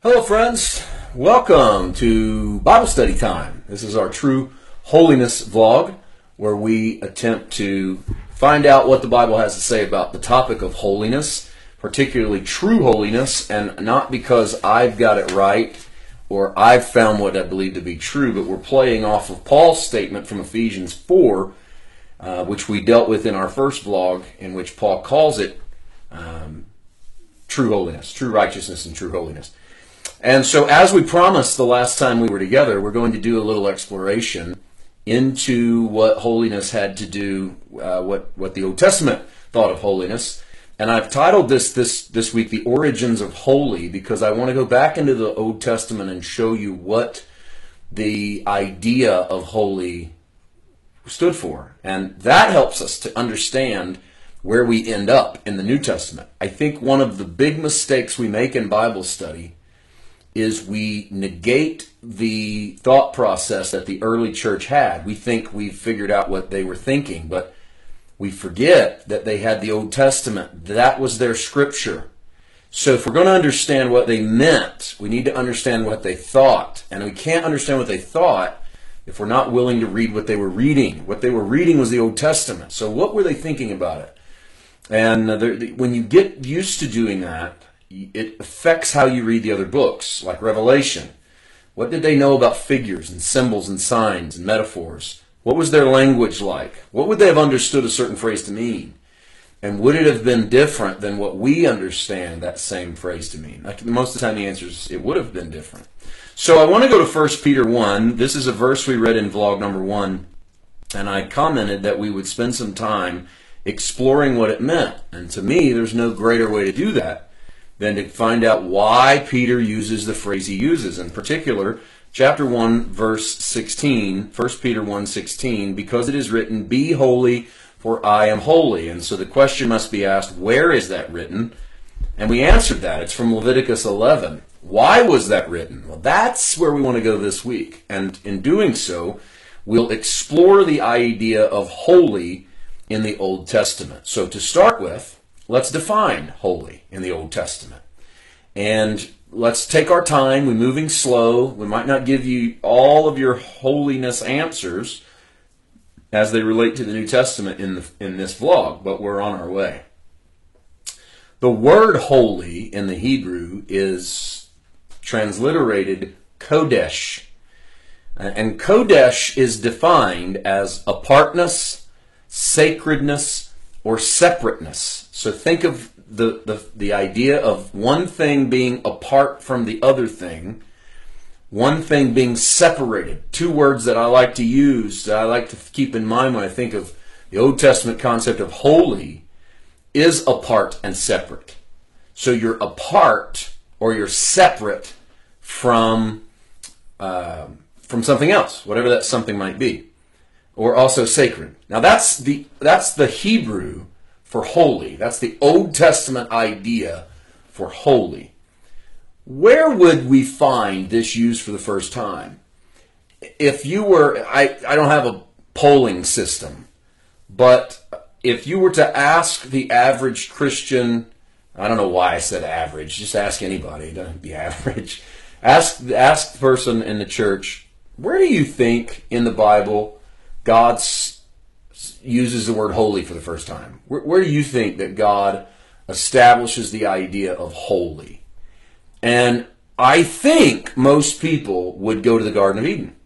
Hello friends, welcome to Bible Study Time. This is our True Holiness vlog where we attempt to find out what the Bible has to say about the topic of holiness, particularly true holiness, and not because I've got it right or I've found what I believe to be true, but we're playing off of Paul's statement from Ephesians 4, which we dealt with in our first vlog, in which Paul calls it true holiness, true righteousness and true holiness. And so as we promised the last time we were together, we're going to do a little exploration into what holiness had to do, what the Old Testament thought of holiness. And I've titled this week, The Origins of Holy, because I want to go back into the Old Testament and show you what the idea of holy stood for. And that helps us to understand where we end up in the New Testament. I think one of the big mistakes we make in Bible study is we negate the thought process that the early church had. We think we've figured out what they were thinking, but we forget that they had the Old Testament. That was their scripture. So if we're going to understand what they meant, we need to understand what they thought. And we can't understand what they thought if we're not willing to read what they were reading. What they were reading was the Old Testament. So what were they thinking about it? And when you get used to doing that, it affects how you read the other books, like Revelation. What did they know about figures and symbols and signs and metaphors? What was their language like? What would they have understood a certain phrase to mean? And would it have been different than what we understand that same phrase to mean? Most of the time the answer is it would have been different. So I want to go to 1 Peter 1. This is a verse we read in vlog number 1. And I commented that we would spend some time exploring what it meant. And to me, there's no greater way to do that than to find out why Peter uses the phrase he uses. In particular, chapter 1, verse 16, 1 Peter 1:16, because it is written, "Be holy, for I am holy." And so the question must be asked, where is that written? And we answered that. It's from Leviticus 11. Why was that written? Well, that's where we want to go this week. And in doing so, we'll explore the idea of holy in the Old Testament. So to start with, let's define holy in the Old Testament. And let's take our time. We're moving slow. We might not give you all of your holiness answers as they relate to the New Testament in this vlog, but we're on our way. The word holy in the Hebrew is transliterated Kodesh. And Kodesh is defined as apartness, sacredness, or separateness. So think of the idea of one thing being apart from the other thing, one thing being separated. Two words that I like to use, that I like to keep in mind when I think of the Old Testament concept of holy, is apart and separate. So you're apart or you're separate from something else, whatever that something might be, or also sacred. Now that's the Hebrew for holy. That's the Old Testament idea for holy. Where would we find this used for the first time? If you were, I don't have a polling system, but if you were to ask the average Christian, I don't know why I said average, just ask anybody, it doesn't be average. Ask the person in the church, where do you think in the Bible God uses the word holy for the first time? Where do you think that God establishes the idea of holy? And I think most people would go to the Garden of Eden.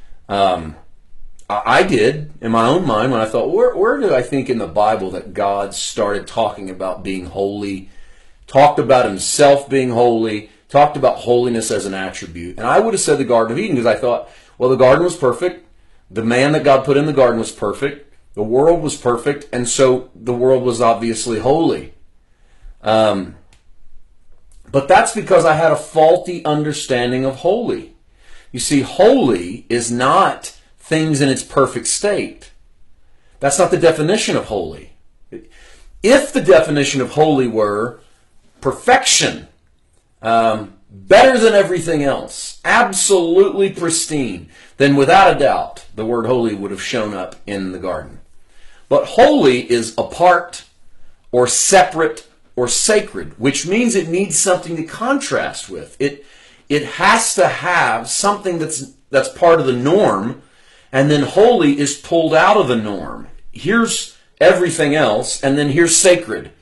I did in my own mind when I thought, where do I think in the Bible that God started talking about being holy, talked about himself being holy, talked about holiness as an attribute? And I would have said the Garden of Eden because I thought, well, the garden was perfect. The man that God put in the garden was perfect. The world was perfect, and so the world was obviously holy. But that's because I had a faulty understanding of holy. You see, holy is not things in its perfect state. That's not the definition of holy. If the definition of holy were perfection, better than everything else, absolutely pristine, then without a doubt the word holy would have shown up in the garden. But holy is apart or separate or sacred, which means it needs something to contrast with. it has to have something that's part of the norm, and then holy is pulled out of the norm. Here's everything else, and then here's sacred.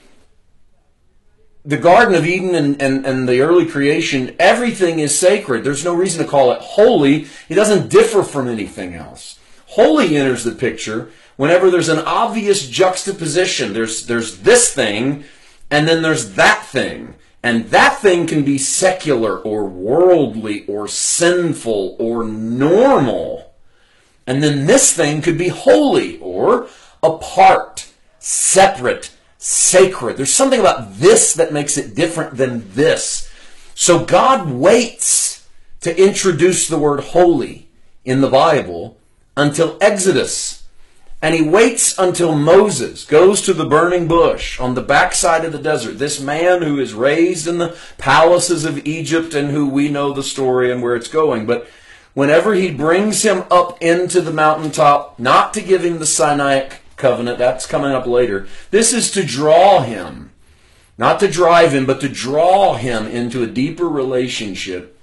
The Garden of Eden and the early creation, everything is sacred. There's no reason to call it holy. It doesn't differ from anything else. Holy enters the picture whenever there's an obvious juxtaposition. There's this thing, and then there's that thing. And that thing can be secular or worldly or sinful or normal. And then this thing could be holy or apart, separate, sacred. There's something about this that makes it different than this. So God waits to introduce the word holy in the Bible until Exodus. And he waits until Moses goes to the burning bush on the backside of the desert. This man who is raised in the palaces of Egypt and who we know the story and where it's going. But whenever he brings him up into the mountaintop, not to give him the Sinaitic covenant, that's coming up later. This is to draw him, not to drive him, but to draw him into a deeper relationship.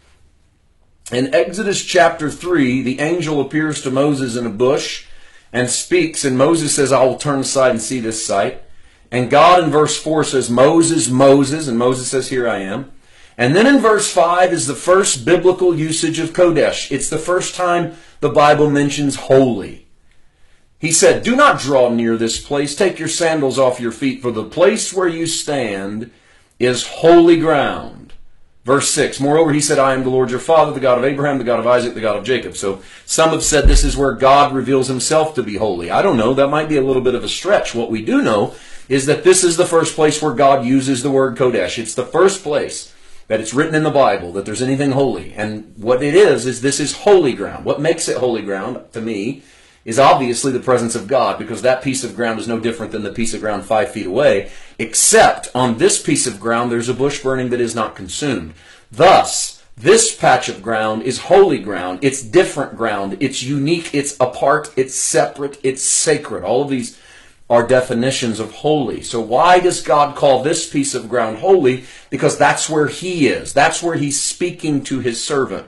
In Exodus chapter 3, the angel appears to Moses in a bush and speaks, and Moses says, I will turn aside and see this sight. And God in verse 4 says, Moses, Moses, and Moses says, here I am. And then in verse 5 is the first biblical usage of Kodesh. It's the first time the Bible mentions holy. He said, do not draw near this place. Take your sandals off your feet, for the place where you stand is holy ground. Verse 6, moreover, he said, I am the Lord your Father, the God of Abraham, the God of Isaac, the God of Jacob. So some have said this is where God reveals himself to be holy. I don't know. That might be a little bit of a stretch. What we do know is that this is the first place where God uses the word Kodesh. It's the first place that it's written in the Bible that there's anything holy. And what it is this is holy ground. What makes it holy ground, to me, is obviously the presence of God, because that piece of ground is no different than the piece of ground 5 feet away, except on this piece of ground there's a bush burning that is not consumed. Thus, this patch of ground is holy ground. It's different ground. It's unique. It's apart. It's separate. It's sacred. All of these are definitions of holy. So why does God call this piece of ground holy? Because that's where he is. That's where he's speaking to his servant.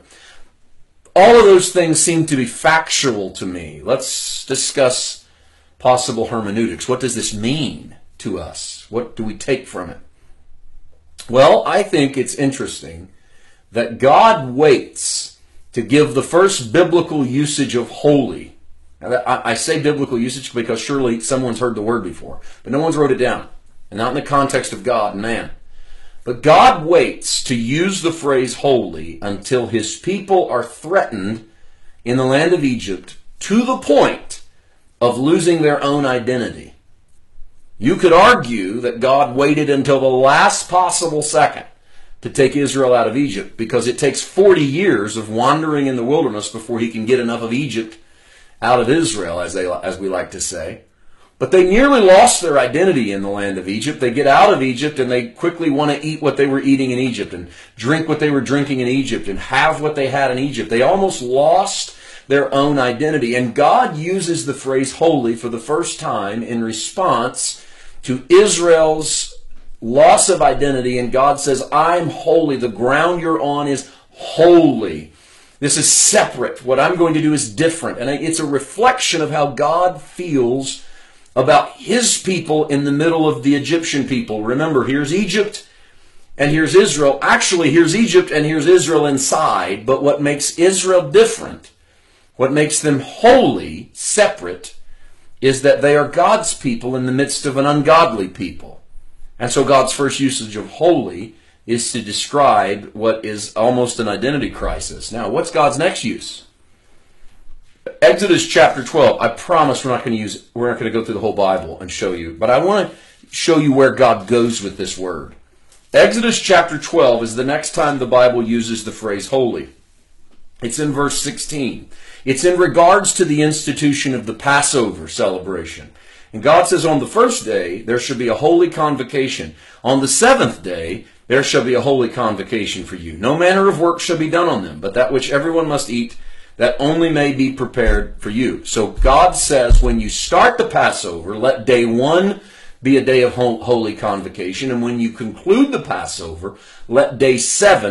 All of those things seem to be factual to me. Let's discuss possible hermeneutics. What does this mean to us? What do we take from it? Well, I think it's interesting that God waits to give the first biblical usage of holy. Now, I say biblical usage because surely someone's heard the word before, but no one's wrote it down, and not in the context of God and man. But God waits to use the phrase holy until his people are threatened in the land of Egypt to the point of losing their own identity. You could argue that God waited until the last possible second to take Israel out of Egypt, because it takes 40 years of wandering in the wilderness before he can get enough of Egypt out of Israel, as we like to say. But they nearly lost their identity in the land of Egypt. They get out of Egypt and they quickly want to eat what they were eating in Egypt and drink what they were drinking in Egypt and have what they had in Egypt. They almost lost their own identity. And God uses the phrase holy for the first time in response to Israel's loss of identity. And God says, I'm holy. The ground you're on is holy. This is separate. What I'm going to do is different. And it's a reflection of how God feels about his people in the middle of the Egyptian people. Remember, here's Egypt and here's Israel. Actually, here's Egypt and here's Israel inside. But what makes Israel different, what makes them holy, separate, is that they are God's people in the midst of an ungodly people. And so God's first usage of holy is to describe what is almost an identity crisis. Now, what's God's next use? Exodus chapter 12. I promise we're not going to go through the whole Bible and show you, but I want to show you where God goes with this word. Exodus chapter 12 is the next time the Bible uses the phrase holy. It's in verse 16. It's in regards to the institution of the Passover celebration. And God says, on the first day, there shall be a holy convocation. On the seventh day, there shall be a holy convocation for you. No manner of work shall be done on them, but that which everyone must eat, that only may be prepared for you. So God says, when you start the Passover, let day one be a day of holy convocation. And when you conclude the Passover, let day 7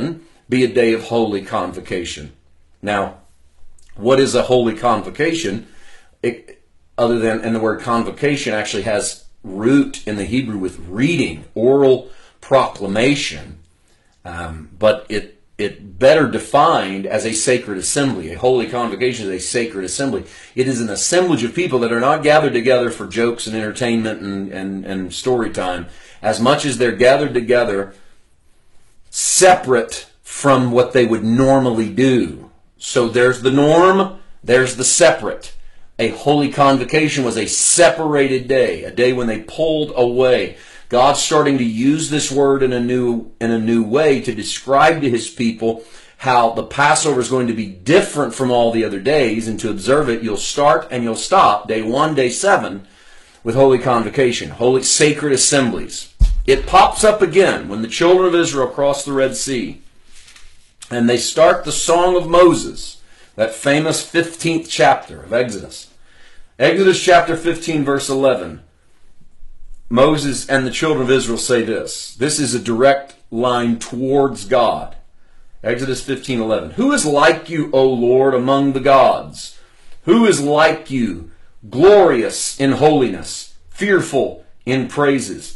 be a day of holy convocation. Now, what is a holy convocation? Other than, and the word convocation actually has root in the Hebrew with reading, oral proclamation, but it better defined as a sacred assembly. A holy convocation is a sacred assembly. It is an assemblage of people that are not gathered together for jokes and entertainment and story time, as much as they're gathered together separate from what they would normally do. So there's the norm, there's the separate. A holy convocation was a separated day, a day when they pulled away. God's starting to use this word in a new way to describe to his people how the Passover is going to be different from all the other days, and to observe it, you'll start and you'll stop, day 1, day 7, with holy convocation, holy sacred assemblies. It pops up again when the children of Israel cross the Red Sea, and they start the Song of Moses, that famous 15th chapter of Exodus. Exodus chapter 15, verse 11. Moses and the children of Israel say this. This is a direct line towards God. Exodus 15:11. Who is like you, O Lord, among the gods? Who is like you, glorious in holiness, fearful in praises,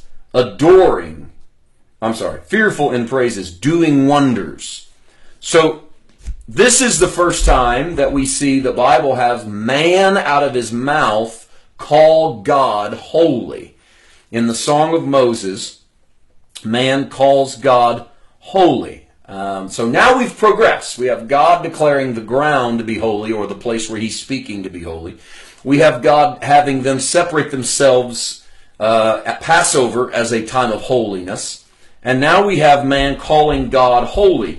fearful in praises, doing wonders. So this is the first time that we see the Bible has man out of his mouth call God holy. In the Song of Moses, man calls God holy. So now we've progressed. We have God declaring the ground to be holy, or the place where he's speaking to be holy. We have God having them separate themselves at Passover as a time of holiness. And now we have man calling God holy.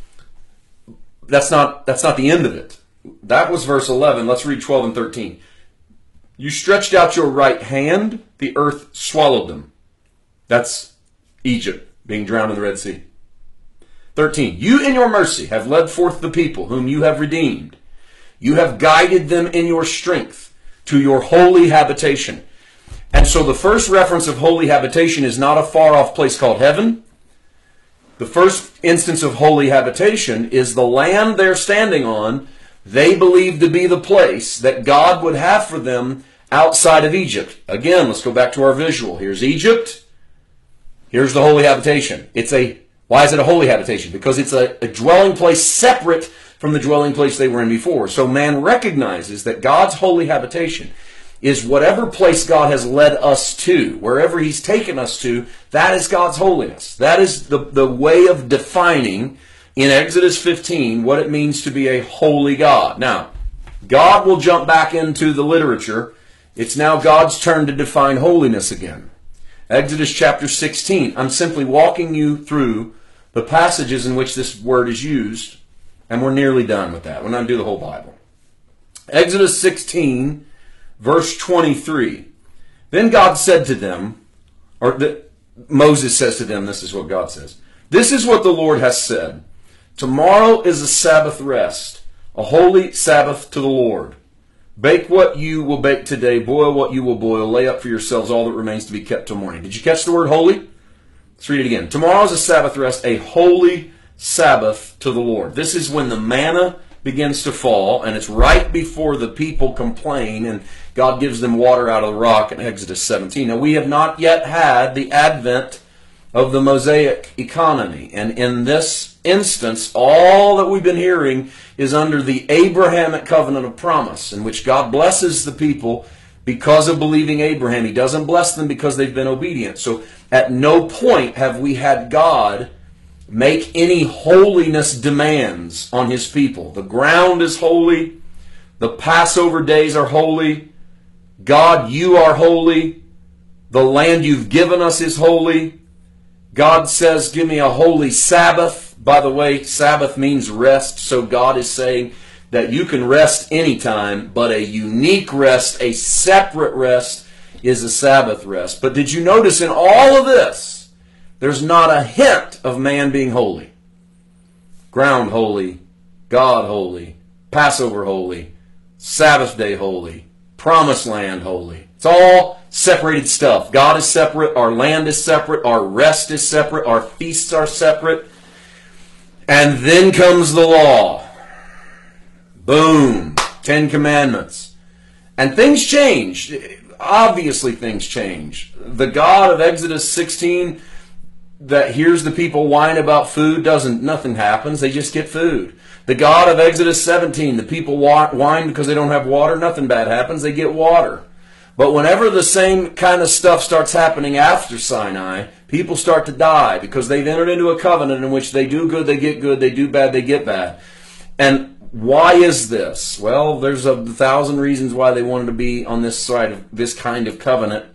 That's not the end of it. That was verse 11. Let's read 12 and 13. You stretched out your right hand, the earth swallowed them. That's Egypt being drowned in the Red Sea. 13. You in your mercy have led forth the people whom you have redeemed. You have guided them in your strength to your holy habitation. And so the first reference of holy habitation is not a far off place called heaven. The first instance of holy habitation is the land they're standing on. They believe to be the place that God would have for them outside of Egypt. Again, let's go back to our visual. Here's Egypt. Here's the holy habitation. Why is it a holy habitation? Because it's a dwelling place separate from the dwelling place they were in before. So man recognizes that God's holy habitation is whatever place God has led us to. Wherever he's taken us to, that is God's holiness. That is the way of defining in Exodus 15 what it means to be a holy God. Now, God will jump back into the literature. It's now God's turn to define holiness again. Exodus chapter 16. I'm simply walking you through the passages in which this word is used, and we're nearly done with that. We're not going to do the whole Bible. Exodus 16, verse 23. Then God said to them, Moses says to them, this is what God says. This is what the Lord has said. Tomorrow is a Sabbath rest, a holy Sabbath to the Lord. Bake what you will bake today, boil what you will boil, lay up for yourselves all that remains to be kept till morning. Did you catch the word holy? Let's read it again. Tomorrow is a Sabbath rest, a holy Sabbath to the Lord. This is when the manna begins to fall, and it's right before the people complain, and God gives them water out of the rock in Exodus 17. Now, we have not yet had the advent of the Mosaic economy, and in this instance, all that we've been hearing is under the Abrahamic covenant of promise, in which God blesses the people because of believing Abraham. He doesn't bless them because they've been obedient. So at no point have we had God make any holiness demands on his people. The ground is holy. The Passover days are holy. God, you are holy. The land you've given us is holy. God says, give me a holy Sabbath. By the way, Sabbath means rest. So God is saying that you can rest anytime, but a unique rest, a separate rest, is a Sabbath rest. But did you notice in all of this, there's not a hint of man being holy? Ground holy, God holy, Passover holy, Sabbath day holy, Promised Land holy. It's all separated stuff. God is separate, our land is separate, our rest is separate, our feasts are separate. And then comes the law. Boom. 10 Commandments. And things change. Obviously things change. The God of Exodus 16 that hears the people whine about food, nothing happens. They just get food. The God of Exodus 17, the people whine because they don't have water, nothing bad happens. They get water. But whenever the same kind of stuff starts happening after Sinai, people start to die because they've entered into a covenant in which they do good, they get good, they do bad, they get bad. And why is this? Well, there's 1,000 reasons why they wanted to be on this side of this kind of covenant.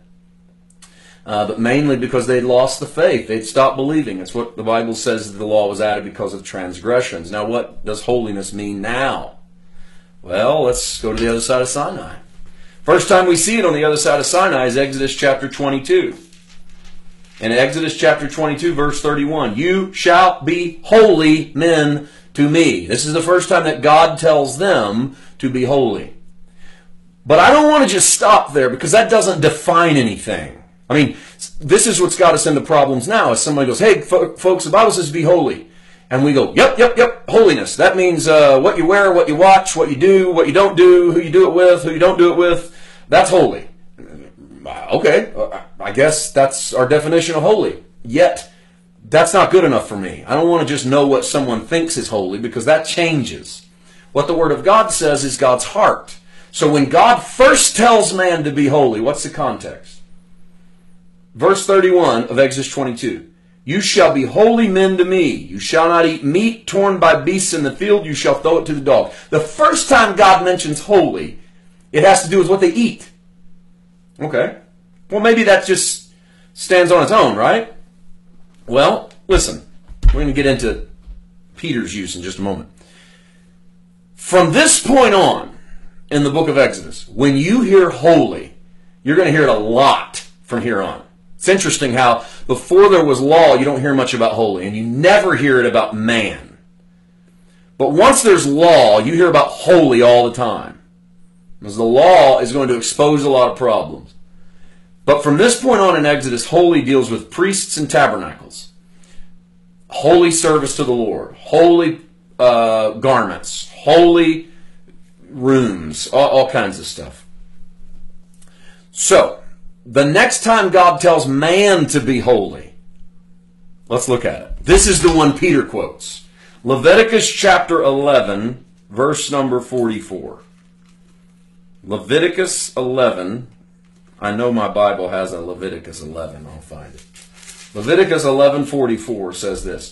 But mainly because they'd lost the faith. They'd stopped believing. It's what the Bible says, that the law was added because of transgressions. Now, what does holiness mean now? Well, let's go to the other side of Sinai. First time we see it on the other side of Sinai is Exodus chapter 22. In Exodus chapter 22, verse 31, you shall be holy men to me. This is the first time that God tells them to be holy. But I don't want to just stop there, because that doesn't define anything. I mean, this is what's got us into problems now. Is somebody goes, hey, folks, the Bible says be holy. And we go, yep, holiness. That means what you wear, what you watch, what you do, what you don't do, who you do it with, who you don't do it with. That's holy. Okay, I guess that's our definition of holy. Yet, that's not good enough for me. I don't want to just know what someone thinks is holy, because that changes. What the Word of God says is God's heart. So when God first tells man to be holy, what's the context? Verse 31 of Exodus 22. You shall be holy men to me. You shall not eat meat torn by beasts in the field. You shall throw it to the dog. The first time God mentions holy, it has to do with what they eat. Okay. Well, maybe that just stands on its own, right? Well, listen. We're going to get into Peter's use in just a moment. From this point on in the book of Exodus, when you hear holy, you're going to hear it a lot from here on. It's interesting how before there was law, you don't hear much about holy, and you never hear it about man. But once there's law, you hear about holy all the time, because the law is going to expose a lot of problems. But from this point on in Exodus, holy deals with priests and tabernacles, holy service to the Lord, holy garments, holy rooms, all kinds of stuff. So, the next time God tells man to be holy, let's look at it. This is the one Peter quotes. Leviticus chapter 11, verse number 44. Leviticus 11. I know my Bible has a Leviticus 11. I'll find it. Leviticus 11:44 says this.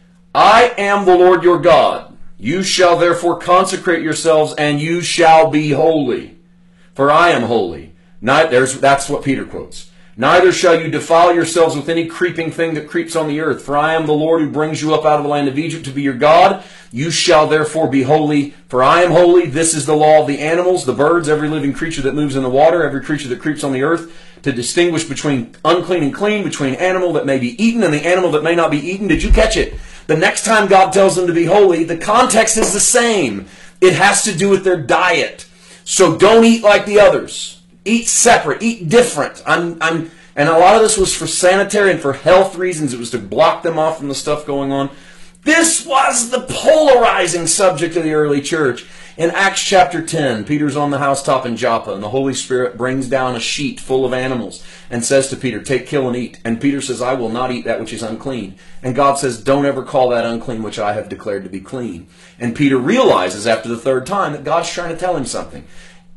I am the Lord your God. You shall therefore consecrate yourselves, and you shall be holy, for I am holy. That's what Peter quotes. Neither shall you defile yourselves with any creeping thing that creeps on the earth, for I am the Lord who brings you up out of the land of Egypt to be your God. You shall therefore be holy, for I am holy. This is the law of the animals, the birds, every living creature that moves in the water, every creature that creeps on the earth, to distinguish between unclean and clean, between animal that may be eaten and the animal that may not be eaten. Did you catch it? The next time God tells them to be holy, the context is the same. It has to do with their diet. So don't eat like the others. Eat separate. Eat different. And a lot of this was for sanitary and for health reasons. It was to block them off from the stuff going on. This was the polarizing subject of the early church. In Acts chapter 10, Peter's on the housetop in Joppa, and the Holy Spirit brings down a sheet full of animals and says to Peter, take, kill, and eat. And Peter says, I will not eat that which is unclean. And God says, don't ever call that unclean which I have declared to be clean. And Peter realizes after the third time that God's trying to tell him something.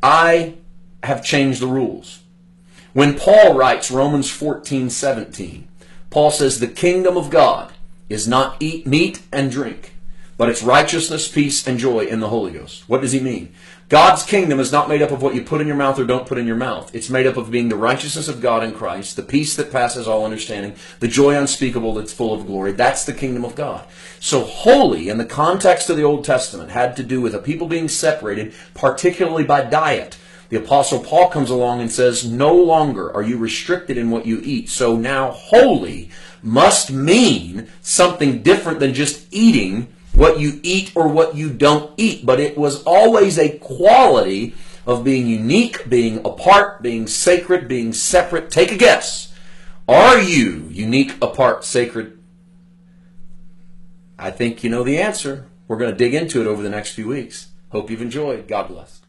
I have changed the rules. When Paul writes Romans 14:17, Paul says the kingdom of God is not eat meat and drink, but it's righteousness, peace, and joy in the Holy Ghost. What does he mean? God's kingdom is not made up of what you put in your mouth or don't put in your mouth. It's made up of being the righteousness of God in Christ, the peace that passes all understanding, the joy unspeakable that's full of glory. That's the kingdom of God. So holy, in the context of the Old Testament, had to do with a people being separated, particularly by diet. The Apostle Paul comes along and says, no longer are you restricted in what you eat. So now holy must mean something different than just eating what you eat or what you don't eat. But it was always a quality of being unique, being apart, being sacred, being separate. Take a guess. Are you unique, apart, sacred? I think you know the answer. We're going to dig into it over the next few weeks. Hope you've enjoyed. God bless.